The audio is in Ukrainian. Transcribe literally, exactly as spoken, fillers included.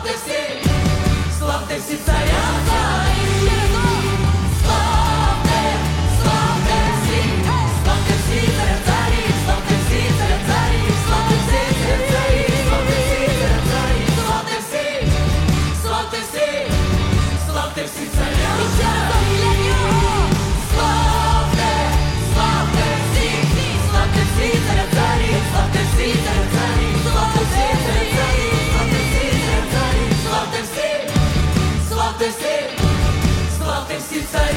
славте всі, славте всі царя царів. Славте, славте всі, славте всі царя царів, славте всі царя царів, славте всі царя царів, славте всі царя царів, славте всі, славте всі, славте всі царя царів. Славте, славте всі, славте всі царя царів, славте всі царя царів, славте всі царя царів, славте всі царя царів, славте всі, славте всі, славте всі царя.